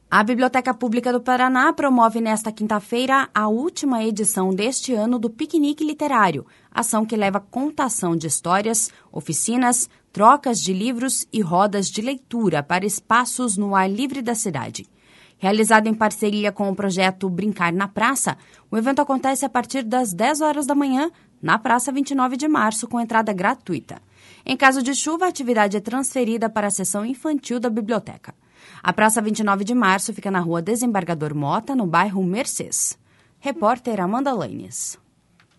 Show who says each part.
Speaker 1: A Biblioteca Pública do Paraná promove nesta quinta-feira a última edição deste ano do Piquenique Literário, ação que leva contação de histórias, oficinas, trocas de livros e rodas de leitura para espaços no ar livre da cidade. Realizado em parceria com o projeto Brincar na Praça, o evento acontece a partir das 10 horas da manhã, na Praça 29 de Março, com entrada gratuita. Em caso de chuva, a atividade é transferida para a seção infantil da biblioteca. A Praça 29 de Março fica na Rua Desembargador Mota, no bairro Mercês. Repórter Amanda Laines.